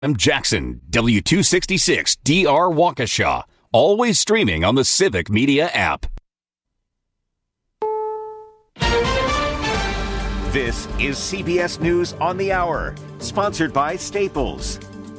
I'm Jackson, W266 DR Waukesha. Always streaming on the Civic Media app. This is CBS News on the Hour, sponsored by Staples.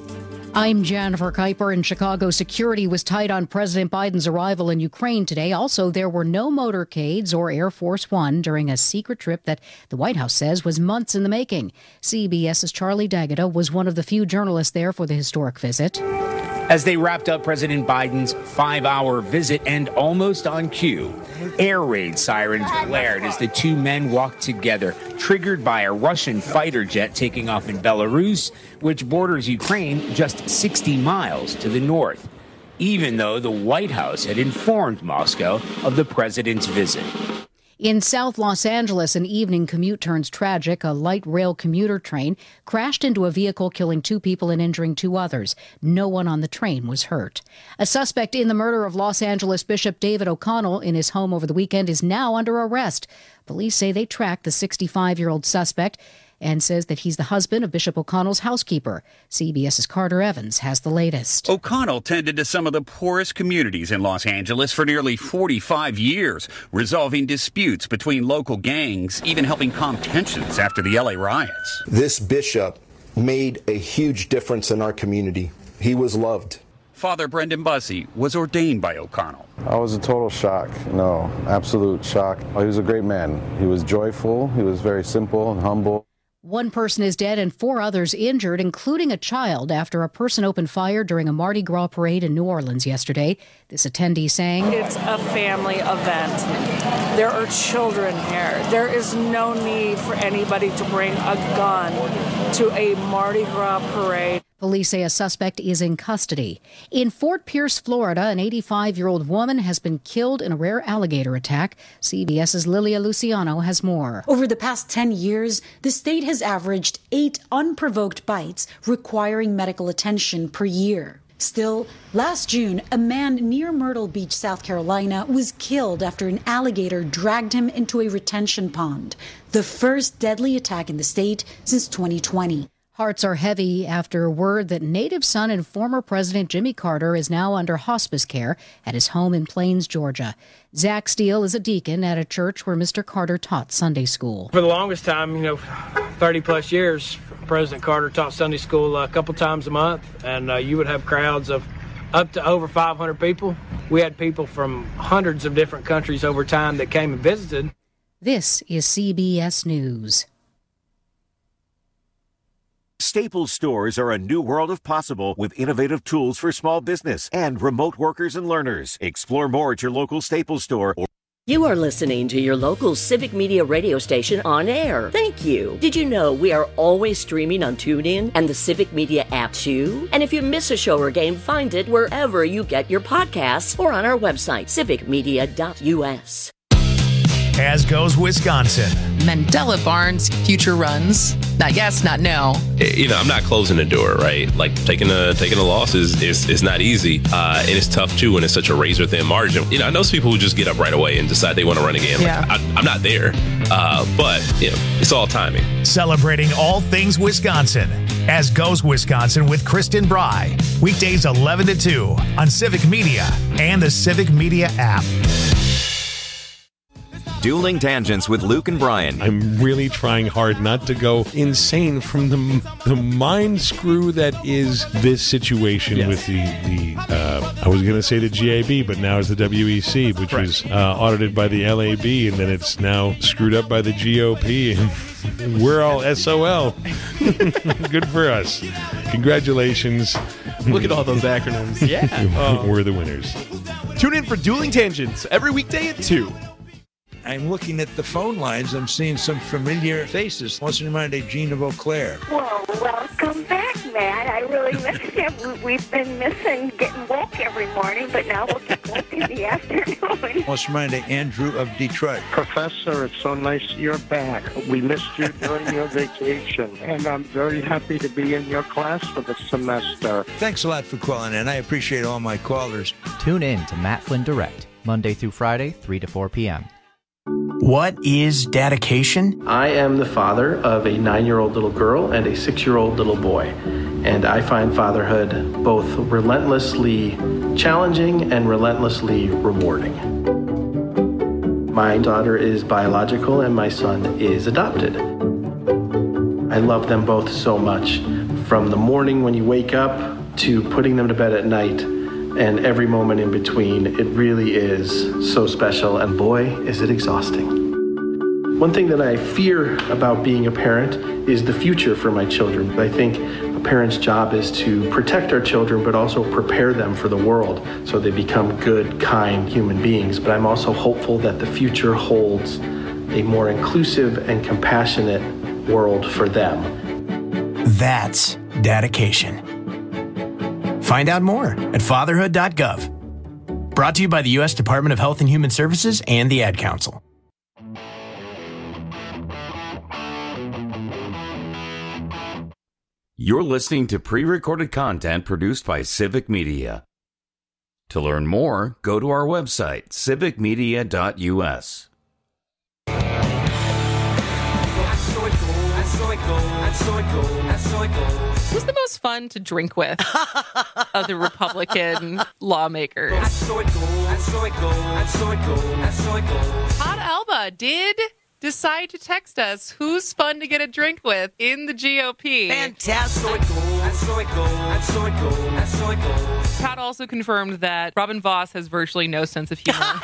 I'm Jennifer Kuiper. In Chicago, security was tight on President Biden's arrival in Ukraine today. Also, there were no motorcades or Air Force One during a secret trip that the White House says was months in the making. CBS's Charlie D'Agata was one of the few journalists there for the historic visit. As they wrapped up President Biden's 5-hour visit and almost on cue, air raid sirens blared as the two men walked together, triggered by a Russian fighter jet taking off in Belarus, which borders Ukraine just 60 miles to the north, even though the White House had informed Moscow of the president's visit. In South Los Angeles, an evening commute turns tragic. A light rail commuter train crashed into a vehicle, killing 2 people and injuring 2 others. No one on the train was hurt. A suspect in the murder of Los Angeles Bishop David O'Connell in his home over the weekend is now under arrest. Police say they tracked the 65-year-old suspect and says that he's the husband of Bishop O'Connell's housekeeper. CBS's Carter Evans has the latest. O'Connell tended to some of the poorest communities in Los Angeles for nearly 45 years, resolving disputes between local gangs, even helping calm tensions after the LA riots. This bishop made a huge difference in our community. He was loved. Father Brendan Bussey was ordained by O'Connell. I was a total shock. No, absolute shock. He was a great man. He was joyful. He was very simple and humble. 1 person is dead and 4 others injured, including a child, after a person opened fire during a Mardi Gras parade in New Orleans yesterday. This attendee saying, "It's a family event. There are children here. There is no need for anybody to bring a gun to a Mardi Gras parade." Police say a suspect is in custody. In Fort Pierce, Florida, an 85-year-old woman has been killed in a rare alligator attack. CBS's Lilia Luciano has more. Over the past 10 years, the state has averaged 8 unprovoked bites requiring medical attention per year. Still, last June, a man near Myrtle Beach, South Carolina, was killed after an alligator dragged him into a retention pond, the first deadly attack in the state since 2020. Hearts are heavy after word that native son and former President Jimmy Carter is now under hospice care at his home in Plains, Georgia. Zach Steele is a deacon at a church where Mr. Carter taught Sunday school. For the longest time, 30-plus years, President Carter taught Sunday school a couple times a month, and you would have crowds of up to over 500 people. We had people from hundreds of different countries over time that came and visited. This is CBS News. Staples stores are a new world of possible with innovative tools for small business and remote workers and learners. Explore more at your local Staples store. You are listening to your local Civic Media radio station on air. Thank you. Did you know we are always streaming on TuneIn and the Civic Media app too? And if you miss a show or game, find it wherever you get your podcasts or on our website, civicmedia.us. As goes Wisconsin. Mandela Barnes, future runs. Not yes, not no. I'm not closing the door, right? Like taking a loss is not easy, and it's tough too when it's such a razor thin margin. I know some people who just get up right away and decide they want to run again. Yeah. I'm not there, but it's all timing. Celebrating all things Wisconsin. As goes Wisconsin with Kristen Bry. Weekdays 11 to 2 on Civic Media and the Civic Media app. Dueling Tangents with Luke and Brian. I'm really trying hard not to go insane from the mind screw that is this situation with the I was going to say the GAB, but now it's the WEC, which was audited by the LAB, and then it's now screwed up by the GOP, and we're all SOL. Good for us. Congratulations. Look at all those acronyms. Yeah. We're the winners. Tune in for Dueling Tangents every weekday at 2. I'm looking at the phone lines. I'm seeing some familiar faces. What's in mind, Gina Vauclair? Well, welcome back, Matt. I really missed you. We've been missing getting woke every morning, but now we'll get woke in the afternoon. What's in mind, Andrew of Detroit? Professor, it's so nice you're back. We missed you during your vacation, and I'm very happy to be in your class for the semester. Thanks a lot for calling in. I appreciate all my callers. Tune in to Matt Flynn Direct, Monday through Friday, 3 to 4 p.m. What is dedication? I am the father of a 9-year-old little girl and a 6-year-old little boy. And I find fatherhood both relentlessly challenging and relentlessly rewarding. My daughter is biological and my son is adopted. I love them both so much. From the morning when you wake up to putting them to bed at night and every moment in between, it really is so special, and boy, is it exhausting. One thing that I fear about being a parent is the future for my children. I think a parent's job is to protect our children, but also prepare them for the world so they become good, kind human beings. But I'm also hopeful that the future holds a more inclusive and compassionate world for them. That's dedication. Find out more at fatherhood.gov. Brought to you by the U.S. Department of Health and Human Services and the Ad Council. You're listening to pre-recorded content produced by Civic Media. To learn more, go to our website, civicmedia.us. Who's the most fun to drink with of the Republican lawmakers? Todd Alba did decide to text us who's fun to get a drink with in the GOP. Fantastic. Todd also confirmed that Robin Voss has virtually no sense of humor.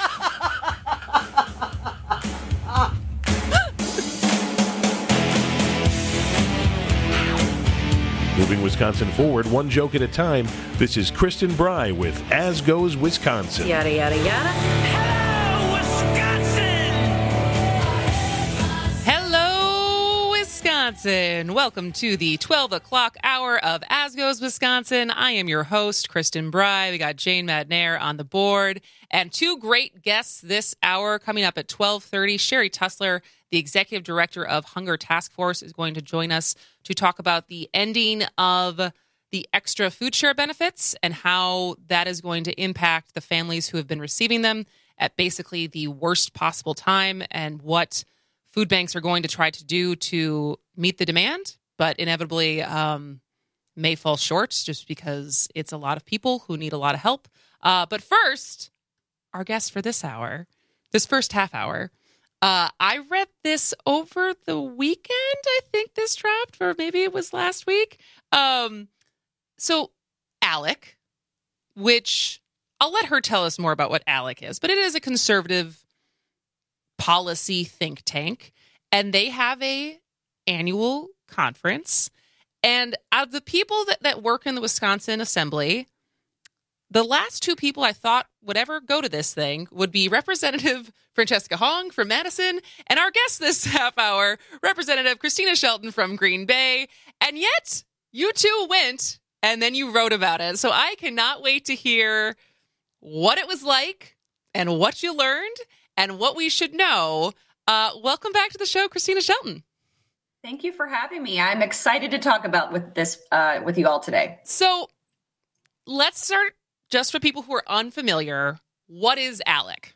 Moving Wisconsin forward, one joke at a time. This is Kristen Bry with As Goes Wisconsin. Yada, yada, yada. Hello, Wisconsin. Welcome to the 12 o'clock hour of As Goes Wisconsin. I am your host, Kristen Bry. We got Jane Madnair on the board and two great guests this hour. Coming up at 12:30, Sherry Tussler, the executive director of Hunger Task Force, is going to join us to talk about the ending of the extra food share benefits and how that is going to impact the families who have been receiving them at basically the worst possible time, and what food banks are going to try to do to meet the demand, but inevitably may fall short just because it's a lot of people who need a lot of help. But first, our guest for this hour, this first half hour, I read this over the weekend. I think this dropped, or maybe it was last week. So ALEC, which I'll let her tell us more about what ALEC is, but it is a conservative policy think tank, and they have a annual conference. And out of the people that work in the Wisconsin Assembly, the last two people I thought would ever go to this thing would be Representative Francesca Hong from Madison and our guest this half hour, Representative Christina Shelton from Green Bay. And yet, you two went, and then you wrote about it. So I cannot wait to hear what it was like and what you learned and what we should know. Welcome back to the show, Christina Shelton. Thank you for having me. I'm excited to talk about with you all today. So let's start. Just for people who are unfamiliar, what is ALEC?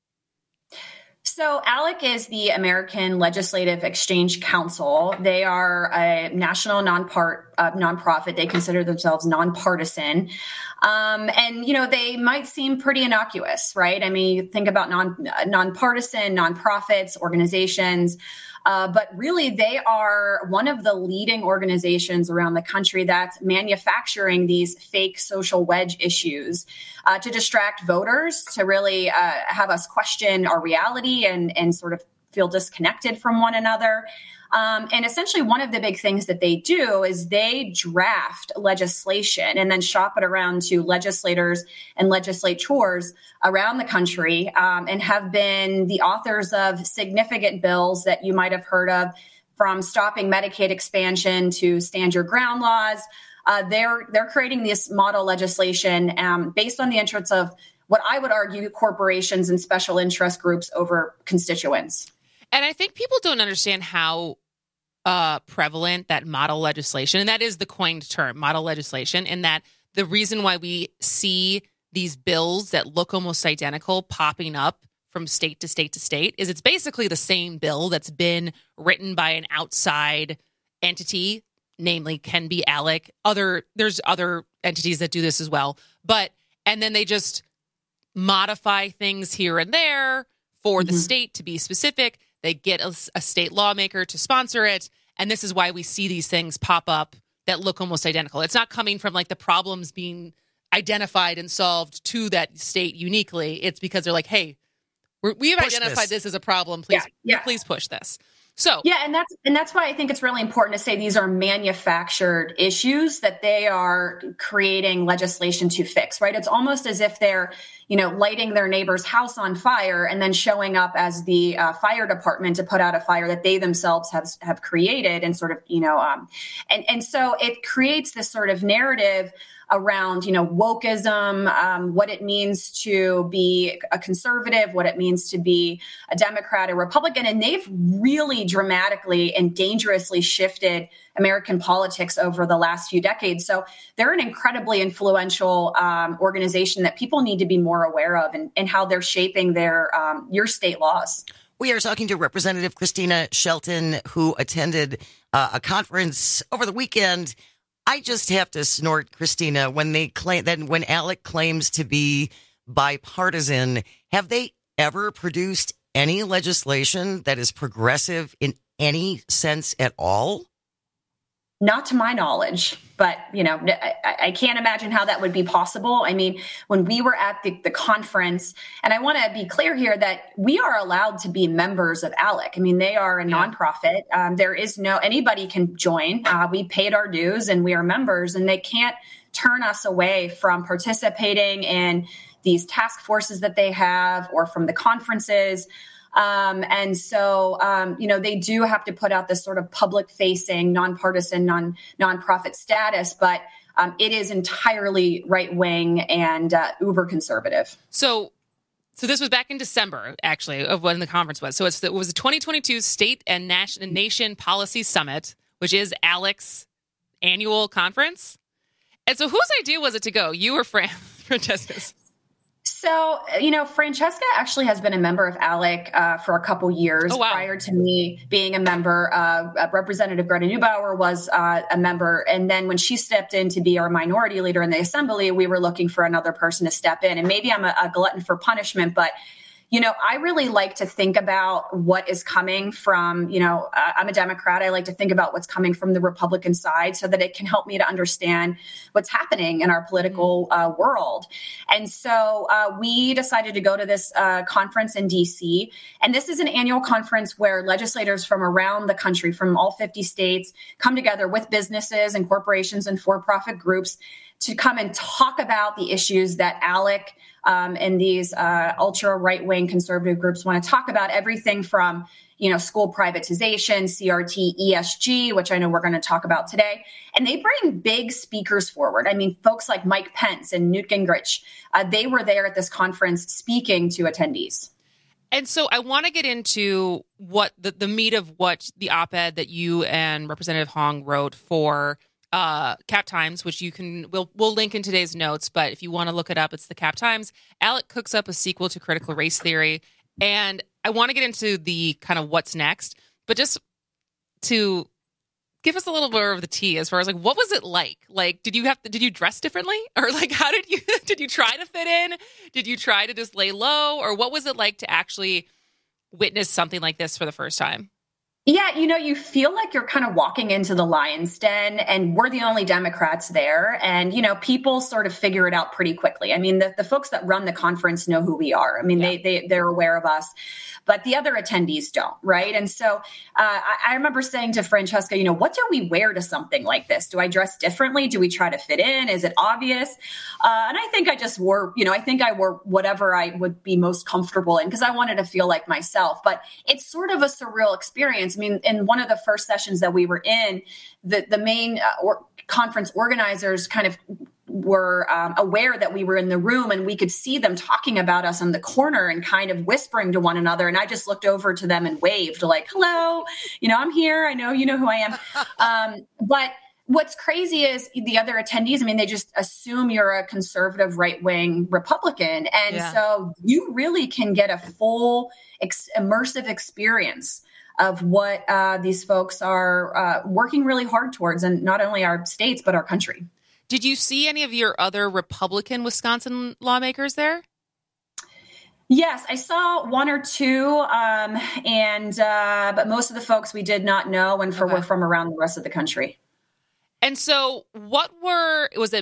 So ALEC is the American Legislative Exchange Council. They are a national nonprofit. They consider themselves nonpartisan. And, you know, they might seem pretty innocuous, right? I mean, you think about nonpartisan, nonprofits, organizations. But really, they are one of the leading organizations around the country that's manufacturing these fake social wedge issues to distract voters, to really have us question our reality and sort of feel disconnected from one another. And essentially, one of the big things that they do is they draft legislation and then shop it around to legislators and legislators around the country, and have been the authors of significant bills that you might have heard of, from stopping Medicaid expansion to stand your ground laws. They're creating this model legislation based on the interests of what I would argue corporations and special interest groups over constituents. And I think people don't understand how prevalent that model legislation, and that is the coined term, model legislation, and that the reason why we see these bills that look almost identical popping up from state to state to state is it's basically the same bill that's been written by an outside entity namely can be ALEC. There's other entities that do this as well. And then they just modify things here and there for the state to be specific. They get a state lawmaker to sponsor it. And this is why we see these things pop up that look almost identical. It's not coming from like the problems being identified and solved to that state uniquely. It's because they're like, hey, we've identified this as a problem. Please push this. So and that's why I think it's really important to say these are manufactured issues that they are creating legislation to fix, right? It's almost as if they're, lighting their neighbor's house on fire and then showing up as the fire department to put out a fire that they themselves have created and sort of, and so it creates this sort of narrative around, wokeism, what it means to be a conservative, what it means to be a Democrat, a Republican. And they've really dramatically and dangerously shifted American politics over the last few decades. So they're an incredibly influential organization that people need to be more aware of and how they're shaping your state laws. We are talking to Representative Christina Shelton, who attended a conference over the weekend. I just have to snort, Christina, when ALEC claims to be bipartisan. Have they ever produced any legislation that is progressive in any sense at all? Not to my knowledge, but, I can't imagine how that would be possible. I mean, when we were at the conference, and I want to be clear here that we are allowed to be members of ALEC. I mean, they are a nonprofit. There is anybody can join. We paid our dues and we are members, and they can't turn us away from participating in these task forces that they have or from the conferences. And so, they do have to put out this sort of public facing, nonpartisan, nonprofit status, but it is entirely right wing and uber conservative. So this was back in December, actually, of when the conference was. So it was the 2022 State and Nation Policy Summit, which is ALEC's annual conference. And so whose idea was it to go? You or Francesca's? So, Francesca actually has been a member of ALEC for a couple years. Prior to me being a member. Representative Greta Neubauer was a member. And then when she stepped in to be our minority leader in the assembly, we were looking for another person to step in. And maybe I'm a glutton for punishment, but I really like to think about what is coming from, I'm a Democrat. I like to think about what's coming from the Republican side so that it can help me to understand what's happening in our political world. And so we decided to go to this conference in D.C. And this is an annual conference where legislators from around the country, from all 50 states, come together with businesses and corporations and for-profit groups to come and talk about the issues that ALEC and these ultra right-wing conservative groups want to talk about. Everything from, school privatization, CRT, ESG, which I know we're going to talk about today. And they bring big speakers forward. I mean, folks like Mike Pence and Newt Gingrich, they were there at this conference speaking to attendees. And so I want to get into what the meat of what the op-ed that you and Representative Hong wrote for Cap Times, which we'll link in today's notes, but if you want to look it up, it's the Cap Times. ALEC cooks up a sequel to critical race theory, and I want to get into the kind of what's next, but just to give us a little bit of the tea as far as what was it like? Did you dress differently, or how did you try to fit in? Did you try to just lay low, or what was it like to actually witness something like this for the first time? Yeah, you feel like you're kind of walking into the lion's den, and we're the only Democrats there. And, people sort of figure it out pretty quickly. I mean, the folks that run the conference know who we are. I mean, they're aware of us, but the other attendees don't, right? And so I remember saying to Francesca, what do we wear to something like this? Do I dress differently? Do we try to fit in? Is it obvious? And I think I just wore, I wore whatever I would be most comfortable in because I wanted to feel like myself. But it's sort of a surreal experience. I mean, in one of the first sessions that we were in, the main conference organizers kind of were aware that we were in the room, and we could see them talking about us in the corner and kind of whispering to one another. And I just looked over to them and waved like, hello, I'm here. I know you know who I am. But what's crazy is the other attendees, I mean, they just assume you're a conservative right-wing Republican. And so you really can get a full immersive experience of what these folks are working really hard towards, and not only our states, but our country. Did you see any of your other Republican Wisconsin lawmakers there? Yes, I saw one or two, but most of the folks we did not know were from around the rest of the country. And so was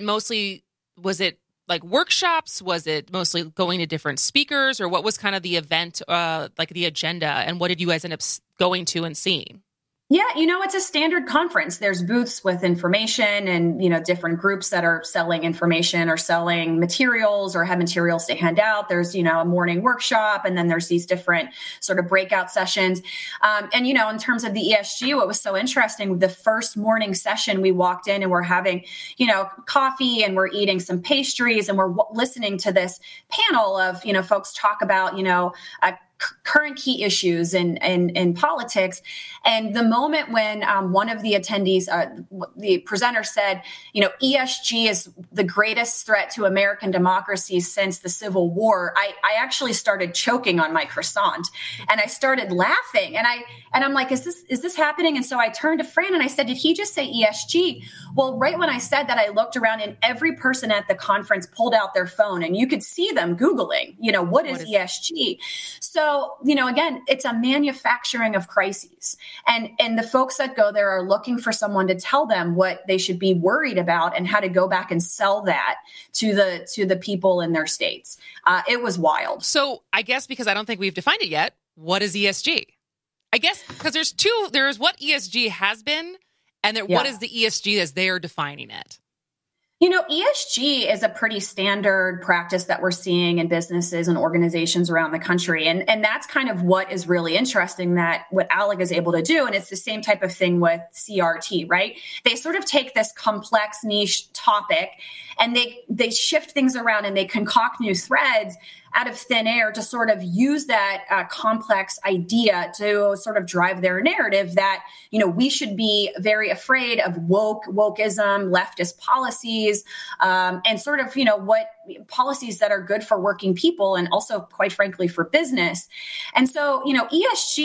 it like workshops? Was it mostly going to different speakers, or what was kind of the event, like the agenda, and what did you guys end up going to and seeing? Yeah, it's a standard conference. There's booths with information and, different groups that are selling information or selling materials or have materials to hand out. There's, a morning workshop, and then there's these different sort of breakout sessions. In terms of the ESG, what was so interesting, the first morning session, we walked in and we're having, coffee, and we're eating some pastries, and we're listening to this panel of, folks talk about, current key issues in politics. And the moment when one of the attendees, the presenter said, ESG is the greatest threat to American democracy since the Civil War, I actually started choking on my croissant, and I started laughing. And I'm like, is this happening? And so I turned to Fran and I said, did he just say ESG? Well, right when I said that, I looked around and every person at the conference pulled out their phone, and you could see them Googling, what is ESG? So, again, it's a manufacturing of crises, and the folks that go there are looking for someone to tell them what they should be worried about and how to go back and sell that to the people in their states. It was wild. So I guess because I don't think we've defined it yet, what is ESG? I guess because there's what ESG has been, and what is the ESG as they are defining it? ESG is a pretty standard practice that we're seeing in businesses and organizations around the country. And that's kind of what is really interesting, that what ALEC is able to do. And it's the same type of thing with CRT, right? They sort of take this complex niche topic and they shift things around, and they concoct new threads out of thin air to sort of use that complex idea to sort of drive their narrative that, we should be very afraid of wokeism, leftist policies, and sort of, what policies that are good for working people and also, quite frankly, for business. And so, ESG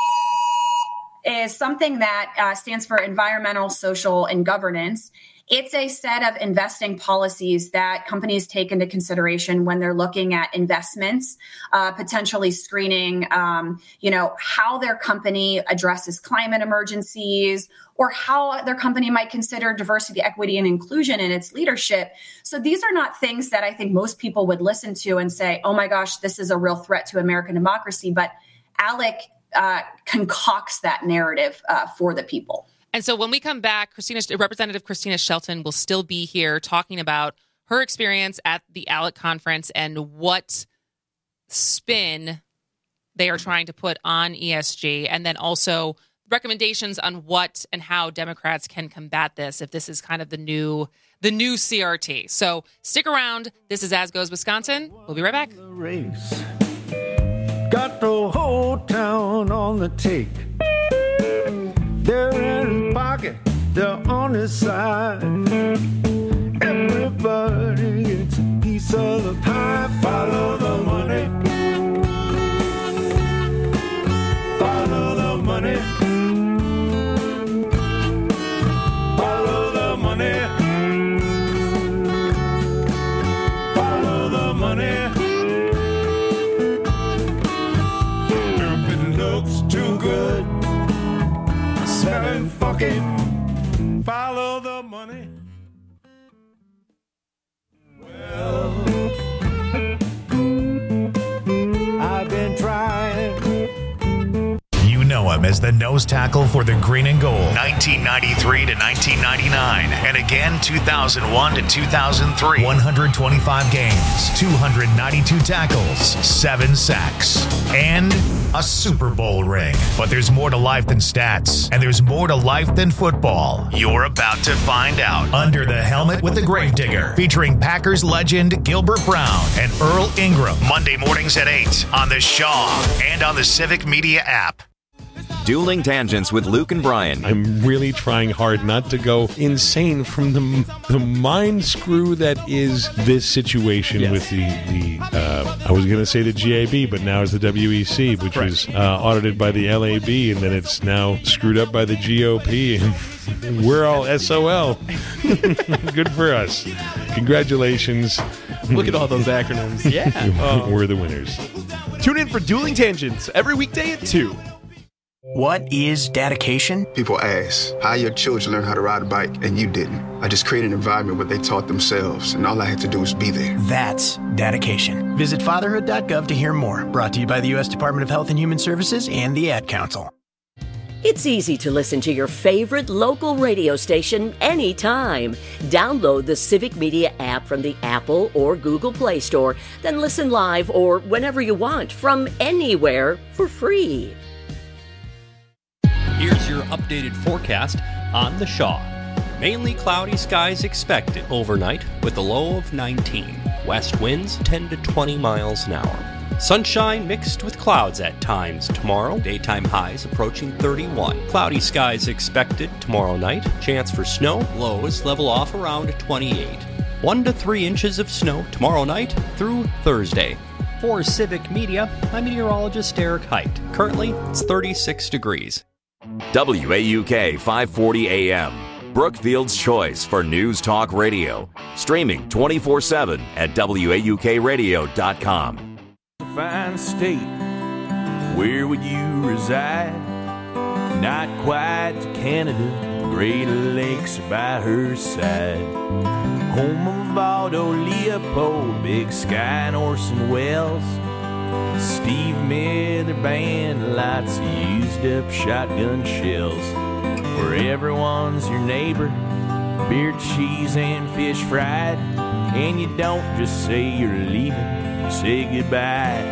is something that stands for environmental, social, and governance. It's a set of investing policies that companies take into consideration when they're looking at investments, potentially screening, how their company addresses climate emergencies, or how their company might consider diversity, equity, and inclusion in its leadership. So these are not things that I think most people would listen to and say, oh my gosh, this is a real threat to American democracy. But ALEC concocts that narrative for the people. And so when we come back, Representative Christina Shelton will still be here talking about her experience at the ALEC conference and what spin they are trying to put on ESG, and then also recommendations on what and how Democrats can combat this if this is kind of the new CRT. So stick around. This is As Goes Wisconsin. We'll be right back. Got the whole town on the take. They're in his pocket, they're on his side. Everybody gets a piece of the pie. Follow the money. Follow the money. Follow the money. Follow the money. If it looks too good, smelling funky, follow the money. Well, I've been trying. You know him as the nose tackle for the Green and Gold, 1993 to 1999, and again 2001 to 2003. 125 games, 292 tackles, 7 sacks, and a Super Bowl ring. But there's more to life than stats, and there's more to life than football. You're about to find out. Under the Helmet with the Gravedigger, featuring Packers legend Gilbert Brown and Earl Ingram. Monday mornings at 8 on the Shaw and on the Civic Media app. Dueling Tangents with Luke and Brian. I'm really trying hard not to go insane from the mind screw that is this situation with the I was going to say the GAB, but now it's the WEC, which was audited by the LAB, and then it's now screwed up by the GOP, and we're all SOL. Good for us. Congratulations. Look at all those acronyms. Yeah. We're the winners. Tune in for Dueling Tangents every weekday at 2. What is dedication? People ask, how your children learn how to ride a bike and you didn't? I just created an environment where they taught themselves, and all I had to do was be there. That's dedication. Visit fatherhood.gov to hear more. Brought to you by the U.S. Department of Health and Human Services and the Ad Council. It's easy to listen to your favorite local radio station anytime. Download the Civic Media app from the Apple or Google Play Store, then listen live or whenever you want from anywhere for free. Here's your updated forecast on the Shaw. Mainly cloudy skies expected overnight with a low of 19. West winds 10 to 20 miles an hour. Sunshine mixed with clouds at times tomorrow. Daytime highs approaching 31. Cloudy skies expected tomorrow night. Chance for snow. Lows level off around 28. 1 to 3 inches of snow tomorrow night through Thursday. For Civic Media, I'm meteorologist Eric Height. Currently, it's 36 degrees. WAUK 540 AM, Brookfield's choice for news talk radio. Streaming 24/7 at WAUKradio.com. Fine state, where would you reside? Not quite to Canada, Great Lakes are by her side. Home of Aldo Leopold, Big Sky and Orson Welles. Steve Miller Band, lots of used up shotgun shells. Where everyone's your neighbor, beer, cheese, and fish fried. And you don't just say you're leaving, you say goodbye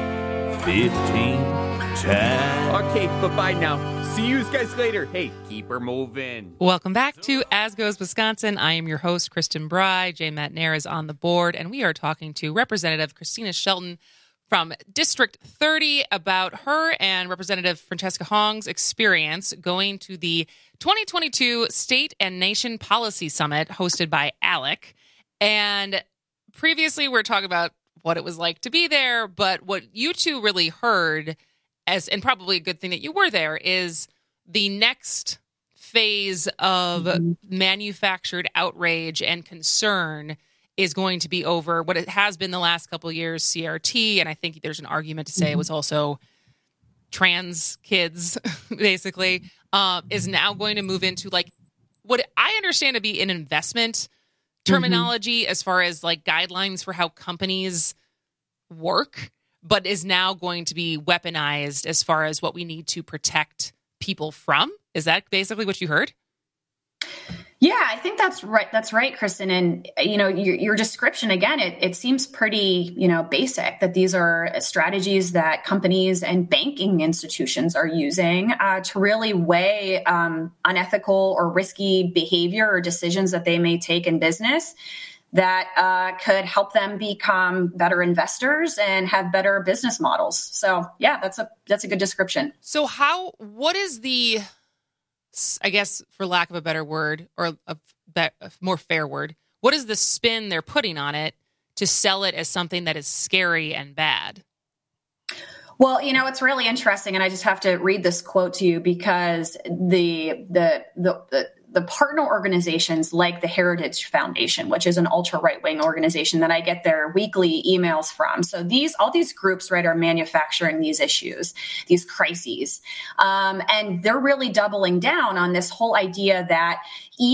15 times. Okay, bye-bye now. See you guys later. Hey, keep her moving. Welcome back to As Goes Wisconsin. I am your host, Kristen Bry. Jay Matt Nair is on the board, and we are talking to Representative Christina Shelton from District 30 about her and Representative Francesca Hong's experience going to the 2022 State and Nation Policy Summit hosted by ALEC. And previously we were talking about what it was like to be there, but what you two really heard, and probably a good thing that you were there, is the next phase of manufactured outrage and concern is going to be over what it has been the last couple of years, CRT, and I think there's an argument to say it was also trans kids, basically, is now going to move into like what I understand to be an investment terminology as far as like guidelines for how companies work, but is now going to be weaponized as far as what we need to protect people from. Is that basically what you heard? Yeah, I think that's right. That's right, Kristen. And, you know, your description, again, it seems pretty, basic that these are strategies that companies and banking institutions are using to really weigh unethical or risky behavior or decisions that they may take in business that could help them become better investors and have better business models. So, yeah, that's a good description. So what is the, I guess, for lack of a better word or a more fair word, what is the spin they're putting on it to sell it as something that is scary and bad? Well, it's really interesting, and I just have to read this quote to you because the partner organizations like the Heritage Foundation, which is an ultra right-wing organization that I get their weekly emails from. So all these groups, right, are manufacturing these issues, these crises. And they're really doubling down on this whole idea that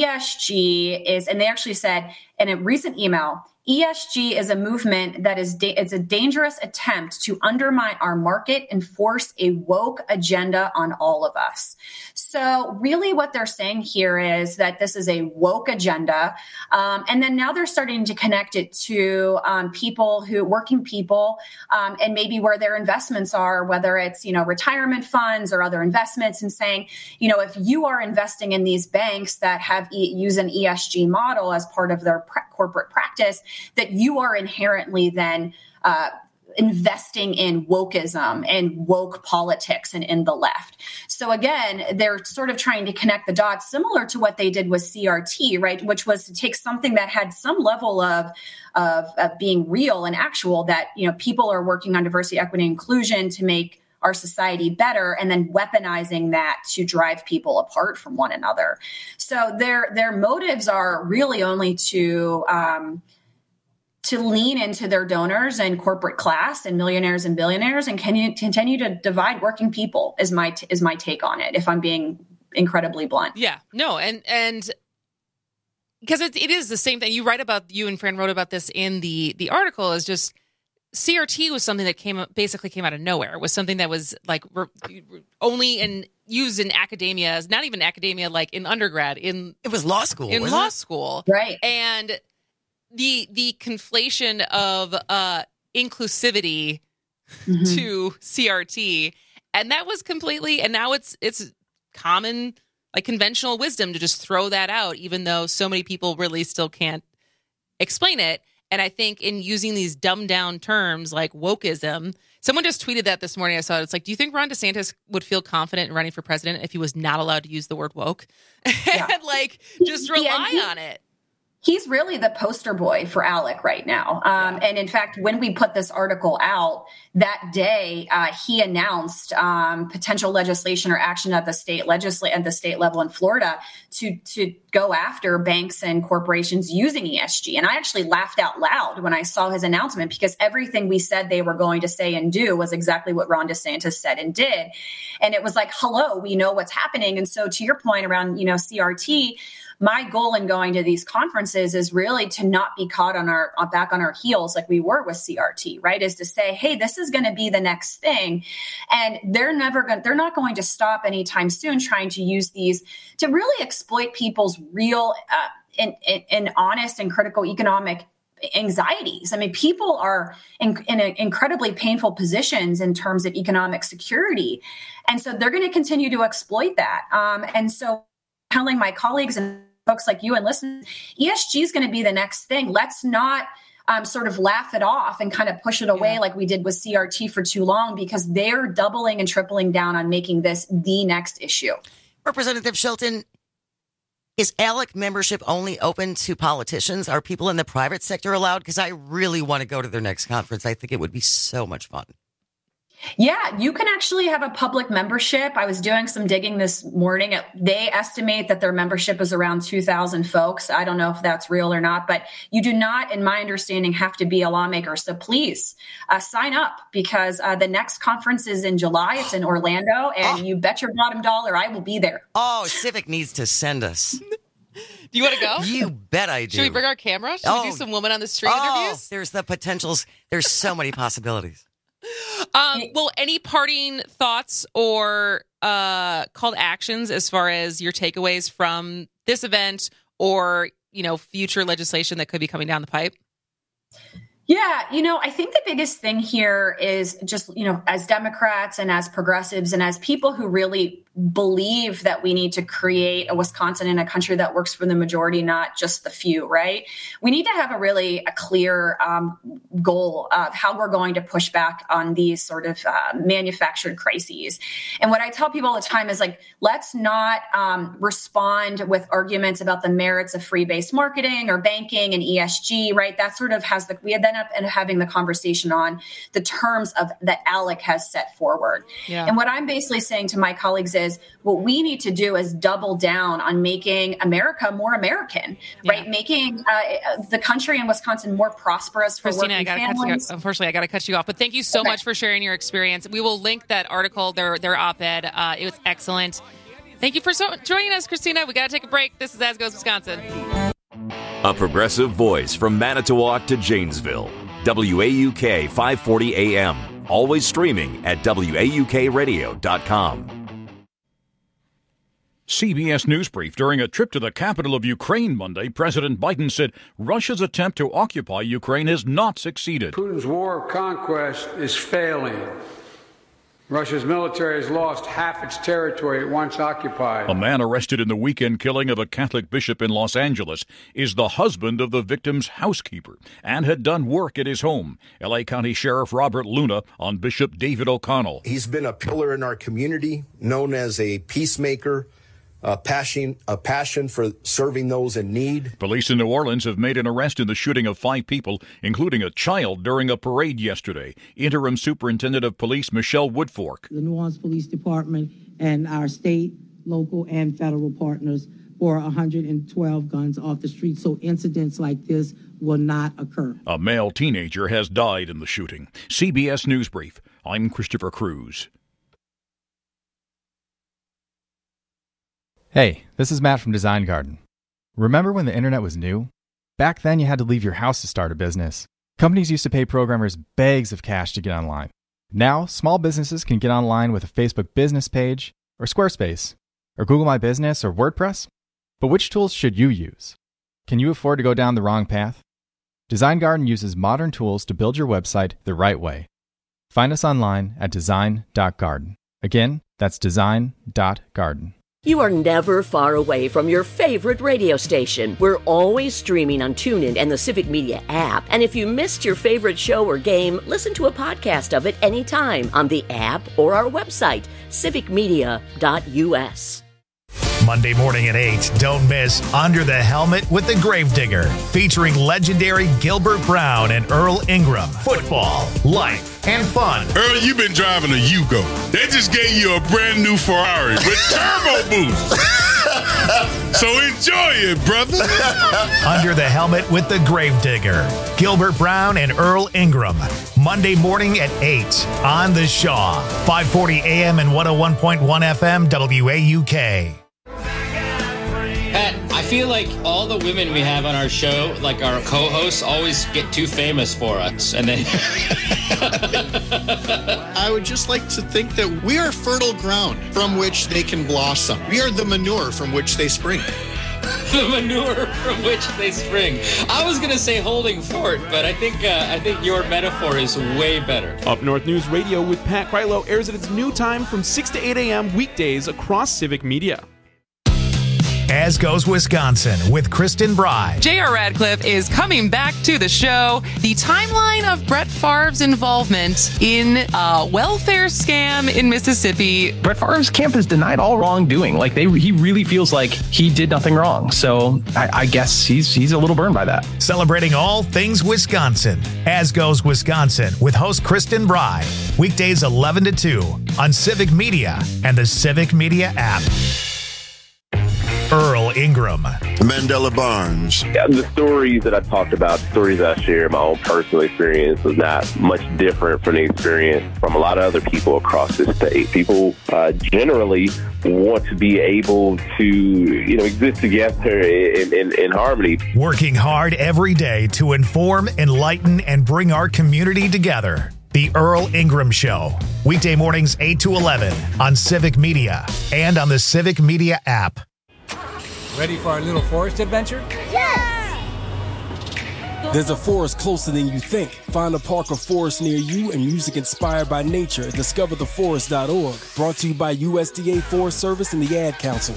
ESG is, and they actually said in a recent email, ESG is a movement that it's a dangerous attempt to undermine our market and force a woke agenda on all of us. So really what they're saying here is that this is a woke agenda. And then now they're starting to connect it to working people, and maybe where their investments are, whether it's, retirement funds or other investments, and saying, if you are investing in these banks that use an ESG model as part of their corporate practice, that you are inherently then investing in wokeism and woke politics and in the left. So again, they're sort of trying to connect the dots, similar to what they did with CRT, right? Which was to take something that had some level of being real and actual, that, you know, people are working on diversity, equity, and inclusion to make our society better, and then weaponizing that to drive people apart from one another. So their motives are really only to lean into their donors and corporate class and millionaires and billionaires, and continue to divide working people is my take on it, if I'm being incredibly blunt. Yeah, no. And because it is the same thing you and Fran wrote about this in the article, is just CRT was something that basically came out of nowhere. It was something that was like only used in academia, not even academia, like in undergrad, it was law school, law school. Right. And the conflation of inclusivity to CRT, and that was completely, and now it's common, like conventional wisdom to just throw that out, even though so many people really still can't explain it. And I think in using these dumbed down terms like wokeism, someone just tweeted that this morning. I saw it. It's like, do you think Ron DeSantis would feel confident in running for president if he was not allowed to use the word woke? Yeah. And like just rely on it. He's really the poster boy for ALEC right now. And in fact, when we put this article out that day, he announced potential legislation or action at the state level in Florida to go after banks and corporations using ESG. And I actually laughed out loud when I saw his announcement, because everything we said they were going to say and do was exactly what Ron DeSantis said and did. And it was like, hello, we know what's happening. And so to your point around, CRT, my goal in going to these conferences is really to not be caught back on our heels like we were with CRT, right? Is to say, hey, this is going to be the next thing. And they're not going to stop anytime soon trying to use these to really exploit people's real and honest and critical economic anxieties. I mean, people are in incredibly painful positions in terms of economic security. And so they're going to continue to exploit that. And so telling my colleagues and folks like you and listen, ESG is going to be the next thing. Let's not sort of laugh it off and kind of push it away like we did with CRT for too long, because they're doubling and tripling down on making this the next issue. Representative Shelton, is ALEC membership only open to politicians? Are people in the private sector allowed? Because I really want to go to their next conference. I think it would be so much fun. Yeah, you can actually have a public membership. I was doing some digging this morning. They estimate that their membership is around 2,000 folks. I don't know if that's real or not, but you do not, in my understanding, have to be a lawmaker. So please sign up, because the next conference is in July. It's in Orlando, and you bet your bottom dollar I will be there. Oh, Civic needs to send us. Do you want to go? You bet I do. Should we bring our camera? Should we do some woman on the street interviews? There's the potentials. There's so many possibilities. Well, any parting thoughts or call to actions as far as your takeaways from this event, or, future legislation that could be coming down the pipe? Yeah, I think the biggest thing here is just, as Democrats and as progressives and as people who really believe that we need to create a Wisconsin and a country that works for the majority, not just the few, right? We need to have a clear goal of how we're going to push back on these sort of manufactured crises. And what I tell people all the time is let's not respond with arguments about the merits of free-based marketing or banking and ESG, right? That sort of we then up and having the conversation on the terms of that ALEC has set forward. Yeah. And what I'm basically saying to my colleagues is, what we need to do is double down on making America more American, right? Making the country in Wisconsin more prosperous for Christina, working families. Unfortunately, I got to cut you off, but thank you so much for sharing your experience. We will link that article, their op-ed. It was excellent. Thank you for joining us, Christina. We got to take a break. This is As Goes Wisconsin. A progressive voice from Manitowoc to Janesville. WAUK 540 AM. Always streaming at WAUKradio.com. CBS News Brief. During a trip to the capital of Ukraine Monday, President Biden said Russia's attempt to occupy Ukraine has not succeeded. Putin's war of conquest is failing. Russia's military has lost half its territory it once occupied. A man arrested in the weekend killing of a Catholic bishop in Los Angeles is the husband of the victim's housekeeper and had done work at his home. L.A. County Sheriff Robert Luna on Bishop David O'Connell. He's been a pillar in our community, known as a peacemaker, a passion for serving those in need. Police in New Orleans have made an arrest in the shooting of 5 people, including a child, during a parade yesterday. Interim Superintendent of Police Michelle Woodfork. The New Orleans Police Department and our state, local, and federal partners bore 112 guns off the street, so incidents like this will not occur. A male teenager has died in the shooting. CBS News Brief. I'm Christopher Cruz. Hey, this is Matt from Design Garden. Remember when the internet was new? Back then, you had to leave your house to start a business. Companies used to pay programmers bags of cash to get online. Now, small businesses can get online with a Facebook business page, or Squarespace, or Google My Business, or WordPress. But which tools should you use? Can you afford to go down the wrong path? Design Garden uses modern tools to build your website the right way. Find us online at design.garden. Again, that's design.garden. You are never far away from your favorite radio station. We're always streaming on TuneIn and the Civic Media app. And if you missed your favorite show or game, listen to a podcast of it anytime on the app or our website, civicmedia.us. Monday morning at 8, don't miss Under the Helmet with the Gravedigger, featuring legendary Gilbert Brown and Earl Ingram. Football, life, and fun. Earl, you've been driving a Yugo. They just gave you a brand new Ferrari with turbo boost. So enjoy it, brother. Under the Helmet with the Gravedigger, Gilbert Brown and Earl Ingram. Monday morning at 8 on The Shaw, 540 AM and 101.1 FM WAUK. Pat, I feel like all the women we have on our show, like our co-hosts, always get too famous for us. And then I would just like to think that we are fertile ground from which they can blossom. We are the manure from which they spring. The manure from which they spring. I was going to say holding fort, but I think your metaphor is way better. Up North News Radio with Pat Krylo airs at its new time from 6 to 8 a.m. weekdays across Civic Media. As Goes Wisconsin with Kristen Bry. J.R. Radcliffe is coming back to the show. The timeline of Brett Favre's involvement in a welfare scam in Mississippi. Brett Favre's camp has denied all wrongdoing. Like he really feels like he did nothing wrong. So I guess he's a little burned by that. Celebrating all things Wisconsin. As Goes Wisconsin with host Kristen Bry. Weekdays 11 to 2 on Civic Media and the Civic Media app. Earl Ingram. Mandela Barnes. Yeah, the stories that I talked about, stories I share, my own personal experience was not much different from the experience from a lot of other people across the state. People generally want to be able to, exist together in harmony. Working hard every day to inform, enlighten, and bring our community together. The Earl Ingram Show. Weekday mornings 8 to 11 on Civic Media and on the Civic Media app. Ready for our little forest adventure? Yes! There's a forest closer than you think. Find a park or forest near you and music inspired by nature at discovertheforest.org. Brought to you by USDA Forest Service and the Ad Council.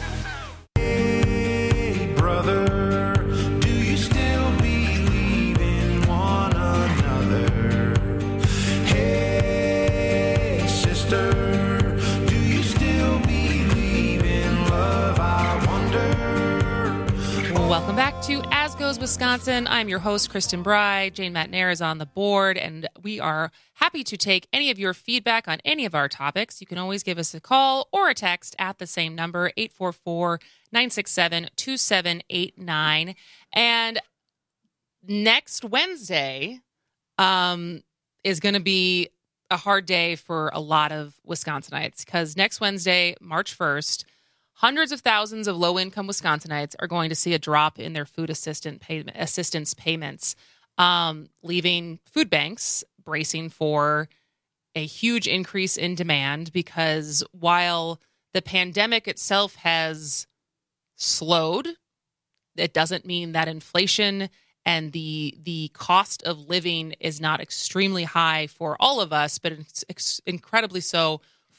Hey, brother, do you still believe in one another? Hey, sister. Welcome back to As Goes Wisconsin. I'm your host, Kristen Bry. Jane Matnair is on the board, and we are happy to take any of your feedback on any of our topics. You can always give us a call or a text at the same number, 844-967-2789. And next Wednesday is going to be a hard day for a lot of Wisconsinites, because next Wednesday, March 1st, hundreds of thousands of low-income Wisconsinites are going to see a drop in their food assistance payments, leaving food banks bracing for a huge increase in demand, because while the pandemic itself has slowed, it doesn't mean that inflation and the cost of living is not extremely high for all of us, but it's incredibly so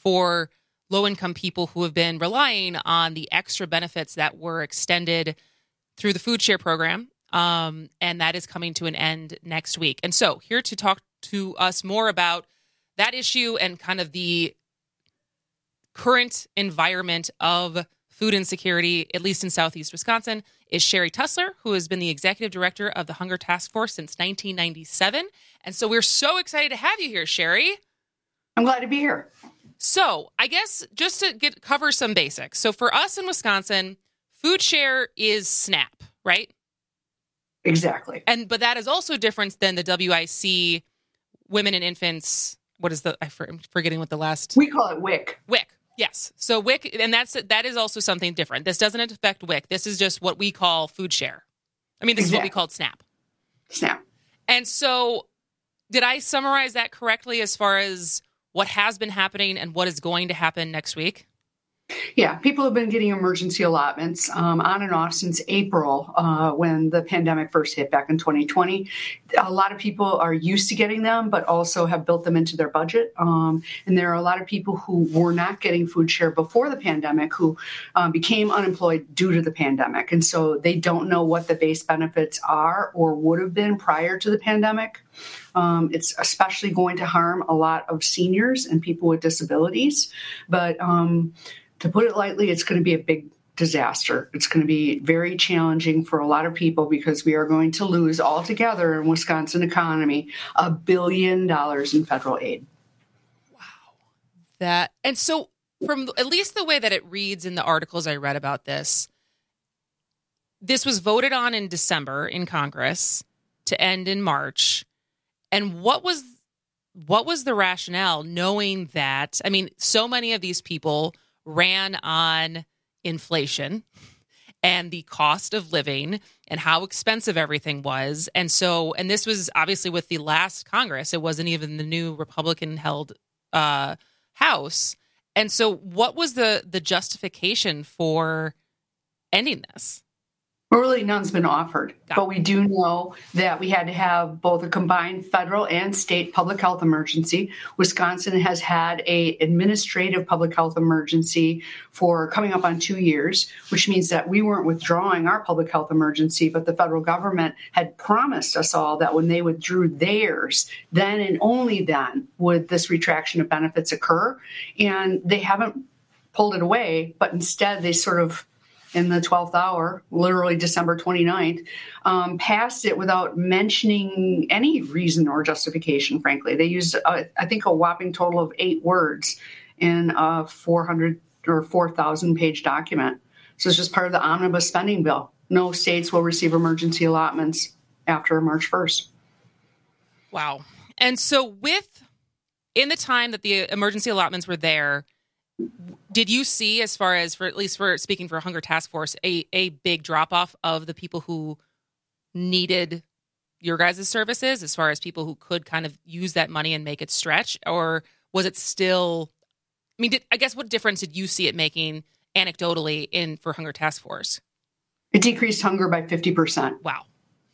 for low-income people who have been relying on the extra benefits that were extended through the food share program. And that is coming to an end next week. And so here to talk to us more about that issue and kind of the current environment of food insecurity, at least in Southeast Wisconsin, is Sherry Tussler, who has been the executive director of the Hunger Task Force since 1997. And so we're so excited to have you here, Sherry. I'm glad to be here. So I guess just to cover some basics. So for us in Wisconsin, food share is SNAP, right? Exactly. But that is also different than the WIC Women and Infants. What is I'm forgetting what the last... We call it WIC. WIC. Yes. So WIC, and that is also something different. This doesn't affect WIC. This is just what we call food share. I mean, this is what we called SNAP. SNAP. And so did I summarize that correctly as far as what has been happening and what is going to happen next week? Yeah, people have been getting emergency allotments on and off since April when the pandemic first hit back in 2020. A lot of people are used to getting them, but also have built them into their budget. And there are a lot of people who were not getting food share before the pandemic who became unemployed due to the pandemic. And so they don't know what the base benefits are or would have been prior to the pandemic. It's especially going to harm a lot of seniors and people with disabilities. But to put it lightly, it's going to be a big disaster. It's going to be very challenging for a lot of people because we are going to lose altogether in Wisconsin economy $1 billion in federal aid. Wow. And so from at least the way that it reads in the articles I read about this was voted on in December in Congress to end in March. And what was the rationale knowing that, I mean, so many of these people ran on inflation and the cost of living and how expensive everything was. And this was obviously with the last Congress. It wasn't even the new Republican-held House. And so what was the justification for ending this? Really, none's been offered, but we do know that we had to have both a combined federal and state public health emergency. Wisconsin has had an administrative public health emergency for coming up on 2 years, which means that we weren't withdrawing our public health emergency, but the federal government had promised us all that when they withdrew theirs, then and only then would this retraction of benefits occur. And they haven't pulled it away, but instead they sort of, in the 12th hour, literally December 29th, passed it without mentioning any reason or justification, frankly. They used, I think, a whopping total of 8 words in a 400 or 4,000 page document. So it's just part of the omnibus spending bill. No states will receive emergency allotments after March 1st. Wow. And so in the time that the emergency allotments were there, did you see, as far as at least for speaking for Hunger Task Force, a big drop off of the people who needed your guys' services, as far as people who could kind of use that money and make it stretch? Or was it still, I mean, I guess what difference did you see it making anecdotally for Hunger Task Force? It decreased hunger by 50%. Wow.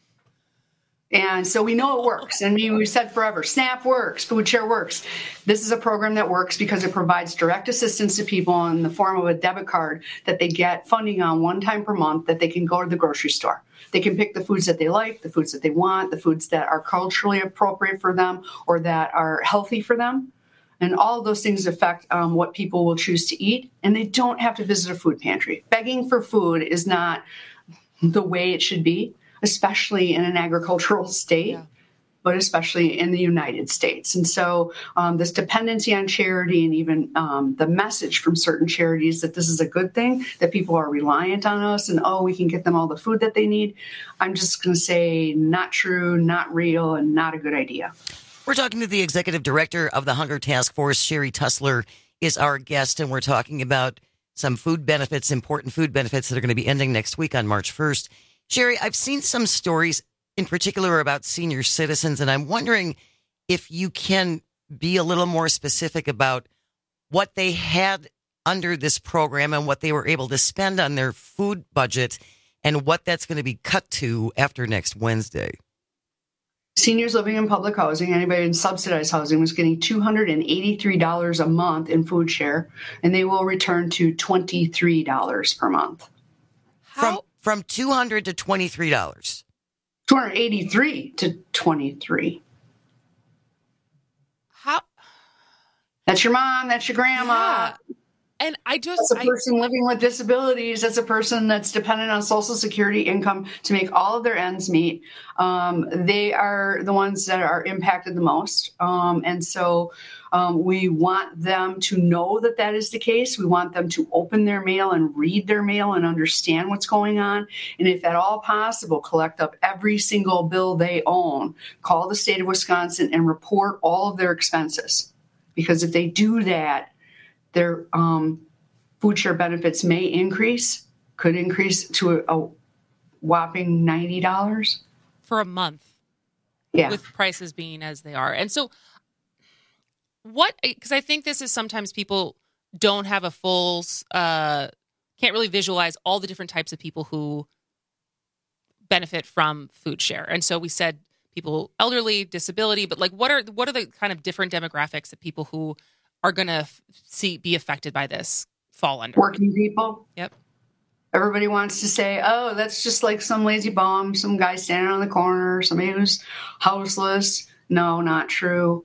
And so we know it works. I mean, we've said forever, SNAP works, food share works. This is a program that works because it provides direct assistance to people in the form of a debit card that they get funding on one time per month that they can go to the grocery store. They can pick the foods that they like, the foods that they want, the foods that are culturally appropriate for them or that are healthy for them. And all of those things affect what people will choose to eat. And they don't have to visit a food pantry. Begging for food is not the way it should be, especially in an agricultural state, but especially in the United States. And so this dependency on charity and even the message from certain charities that this is a good thing, that people are reliant on us and, we can get them all the food that they need. I'm just going to say not true, not real, and not a good idea. We're talking to the executive director of the Hunger Task Force. Sherry Tussler is our guest, and we're talking about some food benefits, important food benefits that are going to be ending next week on March 1st. Sherry, I've seen some stories in particular about senior citizens, and I'm wondering if you can be a little more specific about what they had under this program and what they were able to spend on their food budget and what that's going to be cut to after next Wednesday. Seniors living in public housing, anybody in subsidized housing, was getting $283 a month in food share, and they will return to $23 per month. From $200 to $23. $283 to $23. How? That's your mom. That's your grandma. Yeah. And that's a person living with disabilities. That's a person that's dependent on Social Security income to make all of their ends meet. They are the ones that are impacted the most. And so we want them to know that that is the case. We want them to open their mail and read their mail and understand what's going on. And if at all possible, collect up every single bill they own, call the state of Wisconsin and report all of their expenses. Because if they do that, their food share benefits could increase to a whopping $90 for a month. Yeah. With prices being as they are. And so because I think this is sometimes people don't have a full, can't really visualize all the different types of people who benefit from food share. And so we said people, elderly, disability, but like what are the kind of different demographics that people who are going to be affected by this fall under? Working people. Yep. Everybody wants to say, oh, that's just like some lazy bum, some guy standing on the corner, somebody who's houseless. No, not true.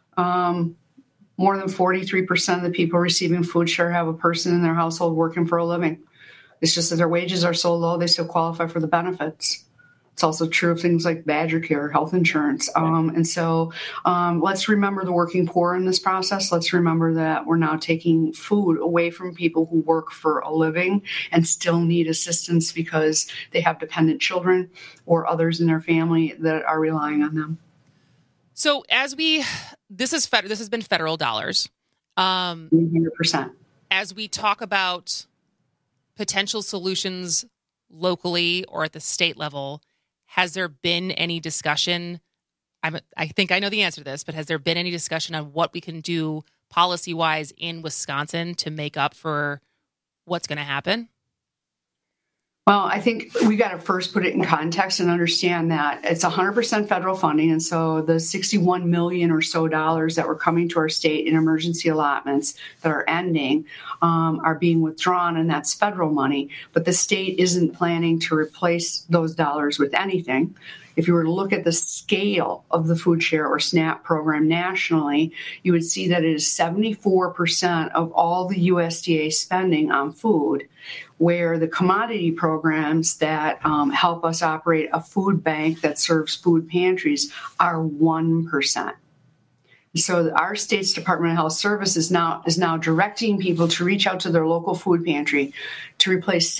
More than 43% of the people receiving food share have a person in their household working for a living. It's just that their wages are so low, they still qualify for the benefits. It's also true of things like Badger Care, health insurance. And so let's remember the working poor in this process. Let's remember that we're now taking food away from people who work for a living and still need assistance because they have dependent children or others in their family that are relying on them. So this has been federal dollars. 100%. As we talk about potential solutions locally or at the state level, has there been any discussion? I think I know the answer to this, but has there been any discussion on what we can do policy-wise in Wisconsin to make up for what's going to happen? Well, I think we got to first put it in context and understand that it's 100% federal funding. And so the $61 million or so that were coming to our state in emergency allotments that are ending are being withdrawn, and that's federal money. But the state isn't planning to replace those dollars with anything. If you were to look at the scale of the food share or SNAP program nationally, you would see that it is 74% of all the USDA spending on food, where the commodity programs that help us operate a food bank that serves food pantries are 1%. So our state's Department of Health Services is now directing people to reach out to their local food pantry to replace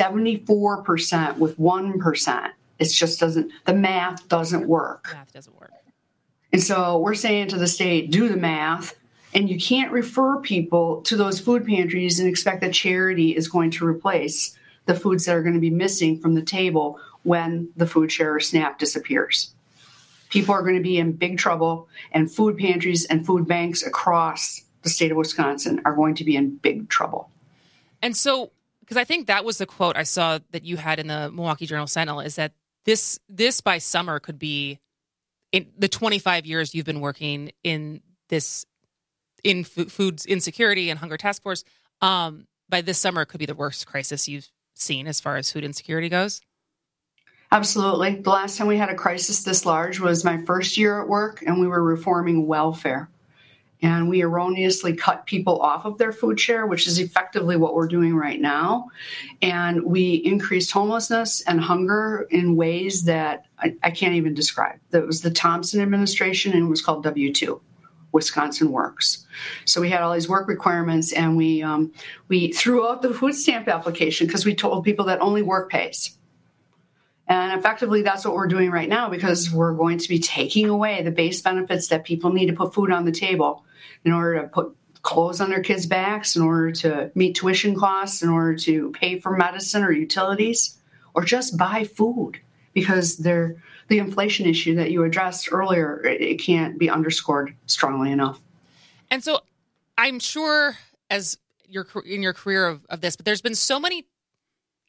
74% with 1%. It just the math doesn't work. Math doesn't work. And so we're saying to the state, do the math. And you can't refer people to those food pantries and expect that charity is going to replace the foods that are going to be missing from the table when the food share or SNAP disappears. People are going to be in big trouble, and food pantries and food banks across the state of Wisconsin are going to be in big trouble. And so, because I think that was the quote I saw that you had in the Milwaukee Journal-Sentinel, is that this by summer could be, in the 25 years you've been working in this, in food insecurity and hunger task force, by this summer it could be the worst crisis you've seen as far as food insecurity goes? Absolutely. The last time we had a crisis this large was my first year at work, and we were reforming welfare. And we erroneously cut people off of their food share, which is effectively what we're doing right now. And we increased homelessness and hunger in ways that I can't even describe. That was the Thompson administration, and it was called W-2, Wisconsin Works. So we had all these work requirements, and we threw out the food stamp application because we told people that only work pays. And effectively, that's what we're doing right now, because we're going to be taking away the base benefits that people need to put food on the table in order to put clothes on their kids' backs, in order to meet tuition costs, in order to pay for medicine or utilities, or just buy food, because the inflation issue that you addressed earlier, it can't be underscored strongly enough. And so I'm sure as in your career of this, but there's been so many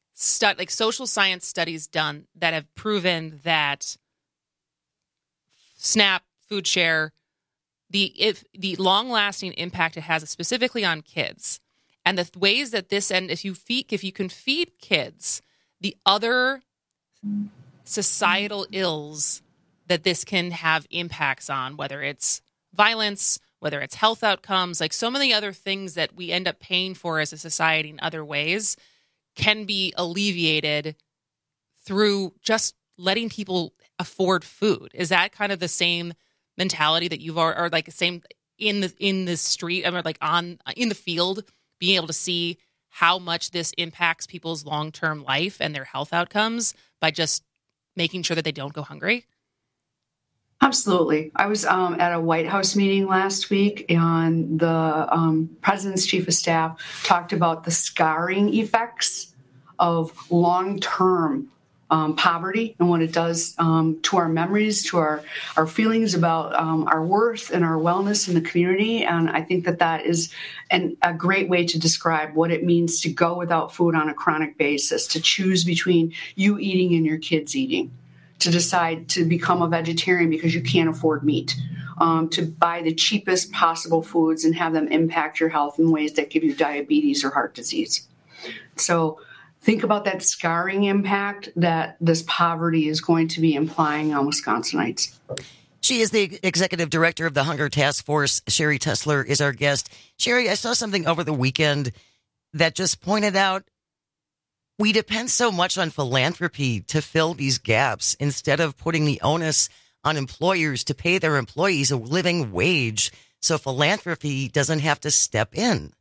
social science studies done that have proven that SNAP, food share, the long-lasting impact it has specifically on kids, and the ways that this, and if you can feed kids the other societal ills that this can have impacts on, whether it's violence, whether it's health outcomes, like so many other things that we end up paying for as a society in other ways, can be alleviated through just letting people afford food. Is that kind of the same mentality that you've, or like the same in the street, I mean, like in the field, being able to see how much this impacts people's long-term life and their health outcomes by just making sure that they don't go hungry? Absolutely. I was at a White House meeting last week, and the president's chief of staff talked about the scarring effects of long-term poverty and what it does to our memories, to our feelings about our worth and our wellness in the community. And I think that is a great way to describe what it means to go without food on a chronic basis, to choose between you eating and your kids eating, to decide to become a vegetarian because you can't afford meat, to buy the cheapest possible foods and have them impact your health in ways that give you diabetes or heart disease. So think about that scarring impact that this poverty is going to be implying on Wisconsinites. She is the executive director of the Hunger Task Force. Sherry Tessler is our guest. Sherry, I saw something over the weekend that just pointed out we depend so much on philanthropy to fill these gaps instead of putting the onus on employers to pay their employees a living wage so philanthropy doesn't have to step in.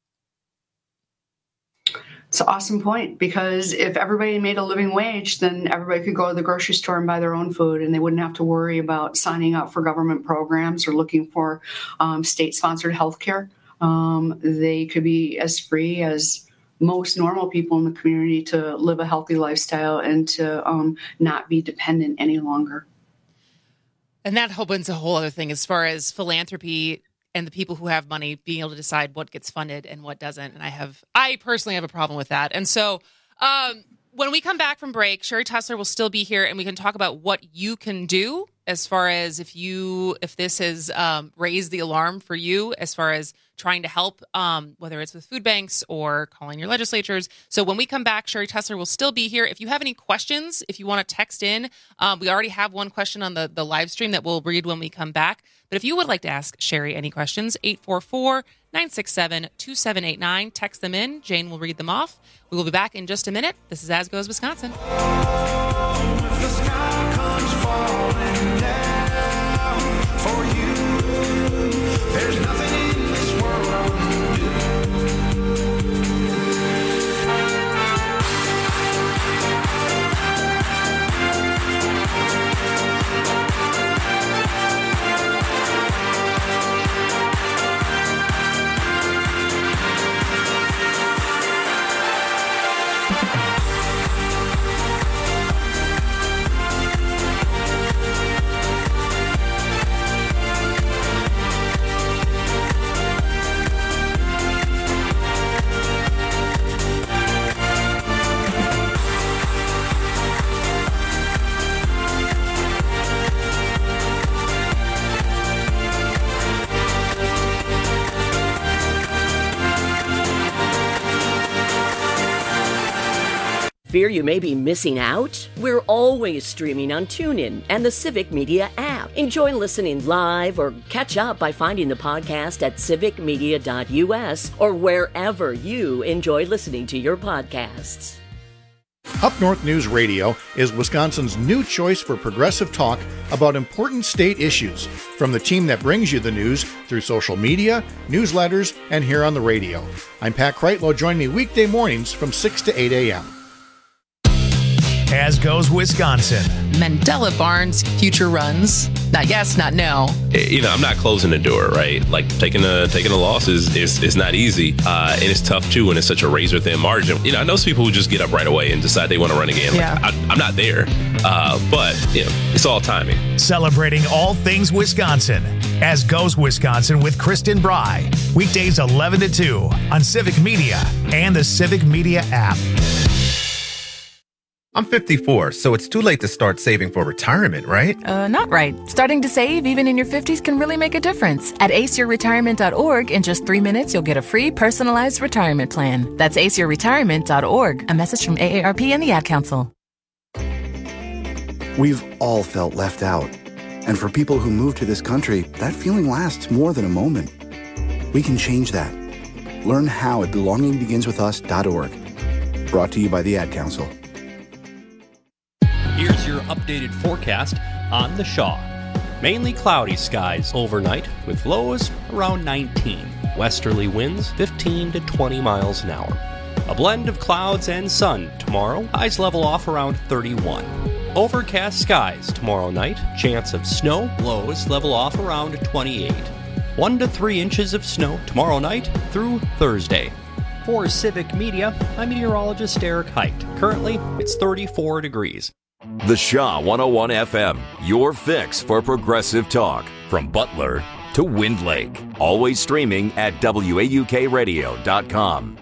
It's an awesome point, because if everybody made a living wage, then everybody could go to the grocery store and buy their own food, and they wouldn't have to worry about signing up for government programs or looking for state-sponsored health care. They could be as free as most normal people in the community to live a healthy lifestyle and to not be dependent any longer. And that opens a whole other thing as far as philanthropy and the people who have money being able to decide what gets funded and what doesn't. And I personally have a problem with that. And so when we come back from break, Sherry Tessler will still be here, and we can talk about what you can do as far as if this has raised the alarm for you as far as trying to help, whether it's with food banks or calling your legislatures. So when we come back, Sherry Tessler will still be here. If you have any questions, if you want to text in, we already have one question on the live stream that we'll read when we come back. But if you would like to ask Sherry any questions, 844-967-2789. Text them in. Jane will read them off. We will be back in just a minute. This is As Goes Wisconsin. If the sky comes falling down for you, there's nothing in this world I wouldn't do. Fear you may be missing out? We're always streaming on TuneIn and the Civic Media app. Enjoy listening live or catch up by finding the podcast at civicmedia.us or wherever you enjoy listening to your podcasts. Up North News Radio is Wisconsin's new choice for progressive talk about important state issues, from the team that brings you the news through social media, newsletters, and here on the radio. I'm Pat Kreitlow. Join me weekday mornings from 6 to 8 a.m. As Goes Wisconsin. Mandela Barnes future runs. Not yes, not no. I'm not closing the door, right? Like taking a loss is not easy, and it's tough too when it's such a razor thin margin. I know some people who just get up right away and decide they want to run again. Yeah. Like, I'm not there, but it's all timing. Celebrating all things Wisconsin. As Goes Wisconsin with Kristen Bry. Weekdays 11 to 2 on Civic Media and the Civic Media app. I'm 54, so it's too late to start saving for retirement, right? Not right. Starting to save even in your 50s can really make a difference. At aceyourretirement.org, in just 3 minutes, you'll get a free personalized retirement plan. That's aceyourretirement.org. A message from AARP and the Ad Council. We've all felt left out. And for people who move to this country, that feeling lasts more than a moment. We can change that. Learn how at belongingbeginswithus.org. Brought to you by the Ad Council. Here's your updated forecast on the Shaw. Mainly cloudy skies overnight with lows around 19. Westerly winds 15 to 20 miles an hour. A blend of clouds and sun tomorrow. Highs level off around 31. Overcast skies tomorrow night. Chance of snow. Lows level off around 28. 1 to 3 inches of snow tomorrow night through Thursday. For Civic Media, I'm meteorologist Eric Height. Currently, it's 34 degrees. The Shaw 101 FM, your fix for progressive talk. From Butler to Wind Lake. Always streaming at WAUKradio.com.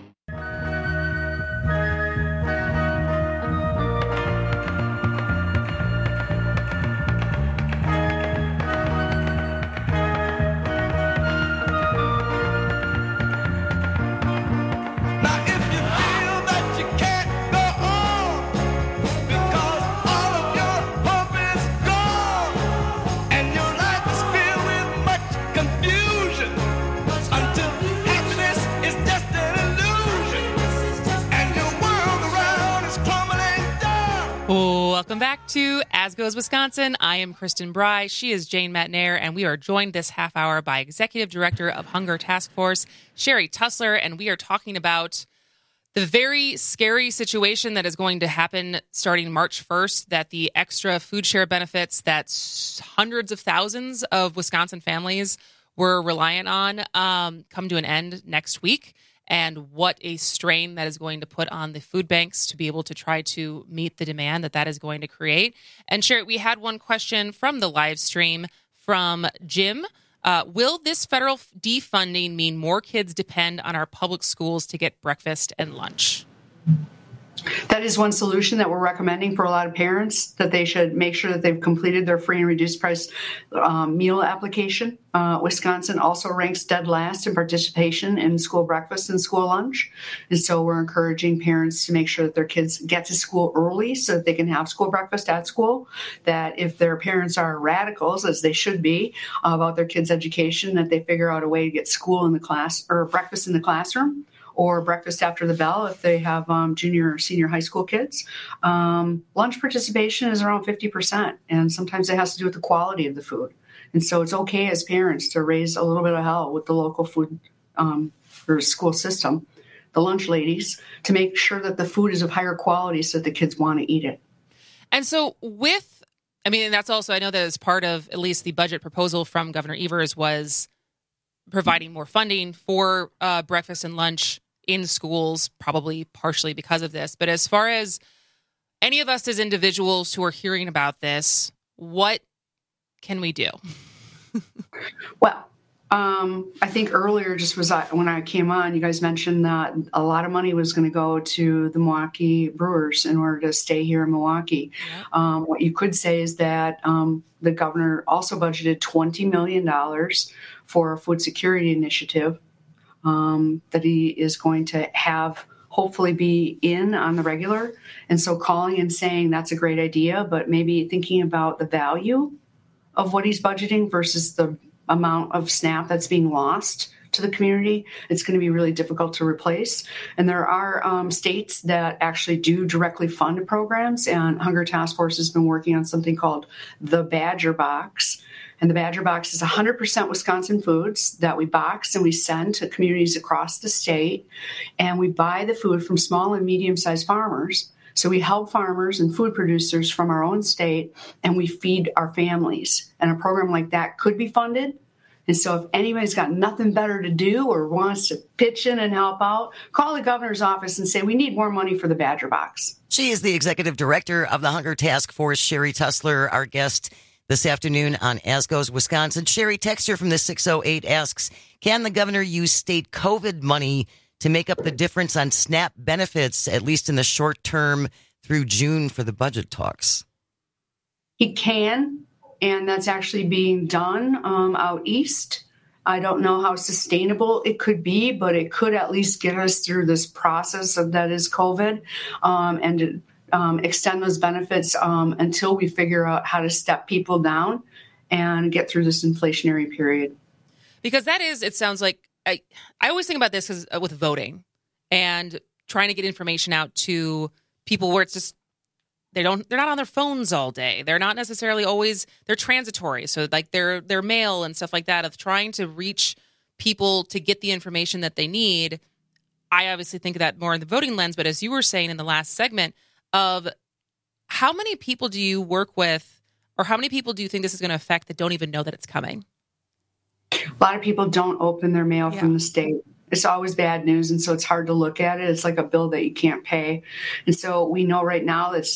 Welcome back to As Goes Wisconsin. I am Kristen Bry. She is Jane Matnair, and we are joined this half hour by Executive Director of Hunger Task Force, Sherry Tussler, and we are talking about the very scary situation that is going to happen starting March 1st, that the extra food share benefits that hundreds of thousands of Wisconsin families were reliant on come to an end next week, and what a strain that is going to put on the food banks to be able to try to meet the demand that is going to create. And Sherry, we had one question from the live stream from Jim. Will this federal defunding mean more kids depend on our public schools to get breakfast and lunch? That is one solution that we're recommending for a lot of parents, that they should make sure that they've completed their free and reduced price meal application. Wisconsin also ranks dead last in participation in school breakfast and school lunch. And so we're encouraging parents to make sure that their kids get to school early so that they can have school breakfast at school, that if their parents are radicals, as they should be, about their kids' education, that they figure out a way to get school in the class or breakfast in the classroom, or breakfast after the bell if they have junior or senior high school kids. Lunch participation is around 50%, and sometimes it has to do with the quality of the food. And so it's okay as parents to raise a little bit of hell with the local food or school system, the lunch ladies, to make sure that the food is of higher quality so that the kids want to eat it. And so that's also, I know that as part of at least the budget proposal from Governor Evers was providing more funding for breakfast and lunch in schools, probably partially because of this. But as far as any of us as individuals who are hearing about this, what can we do? Well, I think earlier when I came on, you guys mentioned that a lot of money was going to go to the Milwaukee Brewers in order to stay here in Milwaukee. Yeah. What you could say is that the governor also budgeted $20 million for a food security initiative that he is going to have hopefully be in on the regular. And so calling and saying that's a great idea, but maybe thinking about the value of what he's budgeting versus the amount of SNAP that's being lost to the community, it's going to be really difficult to replace. And there are states that actually do directly fund programs, and Hunger Task Force has been working on something called the Badger Box. And the Badger Box is 100% Wisconsin foods that we box and we send to communities across the state. And we buy the food from small and medium-sized farmers. So we help farmers and food producers from our own state, and we feed our families. And a program like that could be funded. And so if anybody's got nothing better to do or wants to pitch in and help out, call the governor's office and say, we need more money for the Badger Box. She is the executive director of the Hunger Task Force, Sherry Tussler, our guest this afternoon on As Goes Wisconsin. Sherry, texter from the 608 asks, can the governor use state COVID money to make up the difference on SNAP benefits, at least in the short term, through June for the budget talks? He can, and that's actually being done out east. I don't know how sustainable it could be, but it could at least get us through this process that is COVID, and extend those benefits until we figure out how to step people down and get through this inflationary period. Because it sounds like, I always think about this with voting and trying to get information out to people where it's just, they're not on their phones all day. They're not necessarily always, they're transitory. So like their mail and stuff like that, of trying to reach people to get the information that they need. I obviously think of that more in the voting lens, but as you were saying in the last segment, of how many people do you work with, or how many people do you think this is going to affect that don't even know that it's coming? A lot of people don't open their mail from the state. It's always bad news, and so it's hard to look at it. It's like a bill that you can't pay. And so we know right now that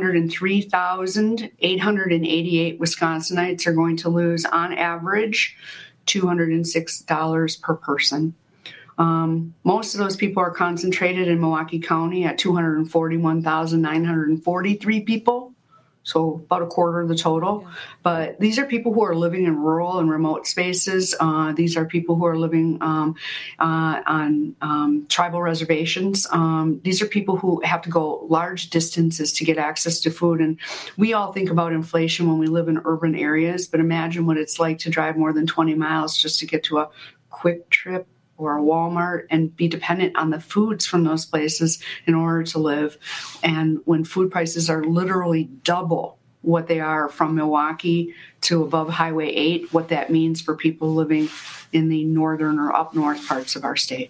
703,888 Wisconsinites are going to lose, on average, $206 per person. Most of those people are concentrated in Milwaukee County at 241,943 people. So about a quarter of the total. Yeah. But these are people who are living in rural and remote spaces. These are people who are living on tribal reservations. These are people who have to go large distances to get access to food. And we all think about inflation when we live in urban areas, but imagine what it's like to drive more than 20 miles just to get to a Quick Trip or a Walmart and be dependent on the foods from those places in order to live. And when food prices are literally double what they are from Milwaukee to above Highway 8, what that means for people living in the northern or up north parts of our state.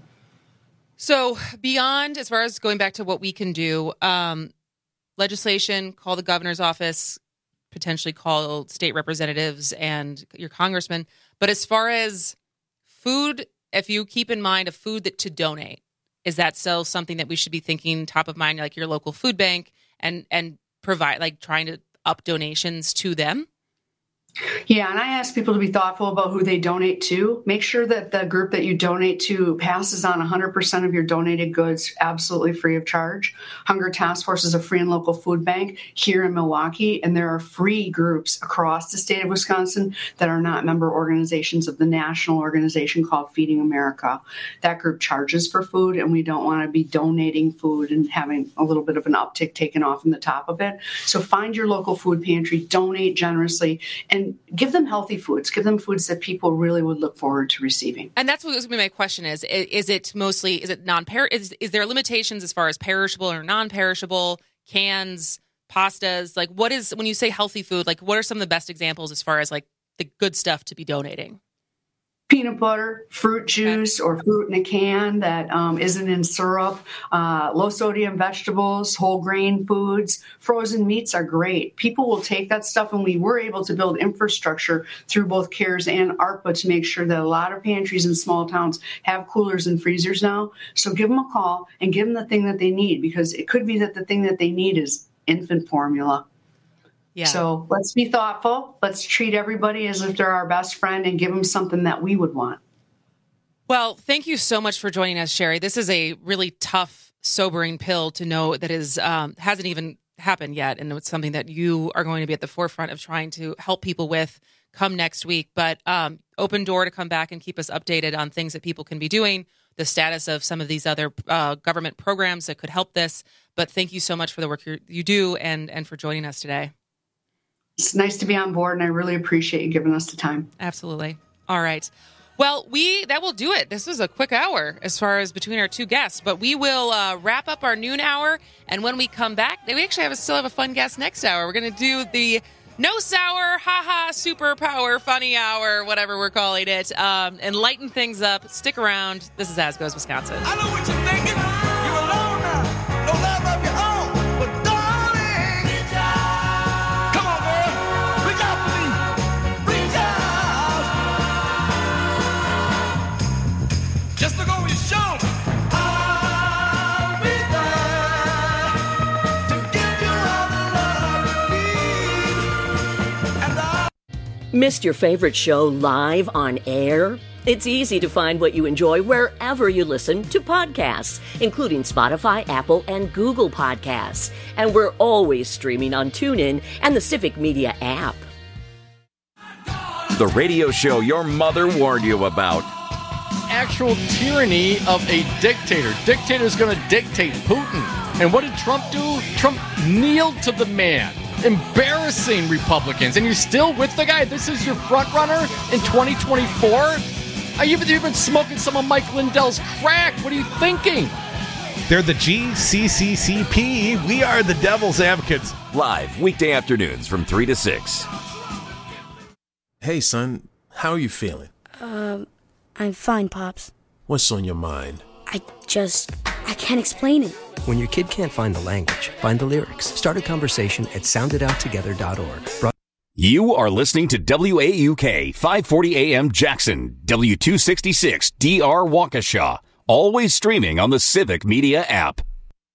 So beyond, as far as going back to what we can do, legislation, call the governor's office, potentially call state representatives and your congressman. But as far as food, if you keep in mind a food that to donate, is that still something that we should be thinking top of mind, like your local food bank, and provide, like trying to up donations to them? Yeah, and I ask people to be thoughtful about who they donate to. Make sure that the group that you donate to passes on 100% of your donated goods absolutely free of charge. Hunger Task Force is a free and local food bank here in Milwaukee, and there are free groups across the state of Wisconsin that are not member organizations of the national organization called Feeding America. That group charges for food, and we don't want to be donating food and having a little bit of an uptick taken off in the top of it. So find your local food pantry, donate generously, and give them healthy foods. Give them foods that people really would look forward to receiving. And that's what was going to be my question is it mostly, is it non-perishable? Is there limitations as far as perishable or non-perishable, cans, pastas? Like what is, when you say healthy food, like what are some of the best examples as far as like the good stuff to be donating? Peanut butter, fruit juice, or fruit in a can that isn't in syrup, low sodium vegetables, whole grain foods, frozen meats are great. People will take that stuff, and we were able to build infrastructure through both CARES and ARPA to make sure that a lot of pantries in small towns have coolers and freezers now. So give them a call and give them the thing that they need, because it could be that the thing that they need is infant formula. Yeah. So let's be thoughtful. Let's treat everybody as if they're our best friend and give them something that we would want. Well, thank you so much for joining us, Sherry. This is a really tough, sobering pill to know that is hasn't even happened yet. And it's something that you are going to be at the forefront of trying to help people with come next week. But open door to come back and keep us updated on things that people can be doing, the status of some of these other government programs that could help this. But thank you so much for the work you do and for joining us today. It's nice to be on board, and I really appreciate you giving us the time. Absolutely. All right. Well, that will do it. This was a quick hour as far as between our two guests, but we will wrap up our noon hour. And when we come back, we actually still have a fun guest next hour. We're going to do the no sour, haha, superpower, funny hour, whatever we're calling it, and lighten things up. Stick around. This is As Goes Wisconsin. I know what you're thinking. You're alone now. No love of your own. But darling, reach out. Come on, girl. Reach out for me. Reach out. Just look over your shoulder. I'll be there to give you all the love you need. And Missed your favorite show live on air? It's easy to find what you enjoy wherever you listen to podcasts, including Spotify, Apple, and Google Podcasts. And we're always streaming on TuneIn and the Civic Media app. The radio show your mother warned you about. Actual tyranny of a dictator. Dictator's going to dictate Putin. And what did Trump do? Trump kneeled to the man. Embarrassing Republicans. And you're still with the guy? This is your front runner in 2024? You've been smoking some of Mike Lindell's crack. What are you thinking? They're the GCCCP. We are the Devil's Advocates. Live weekday afternoons from 3 to 6. Hey, son. How are you feeling? I'm fine, Pops. What's on your mind? I can't explain it. When your kid can't find the language, find the lyrics. Start a conversation at sounditouttogether.org. You are listening to WAUK 540 AM Jackson, W266 DR Waukesha. Always streaming on the Civic Media app.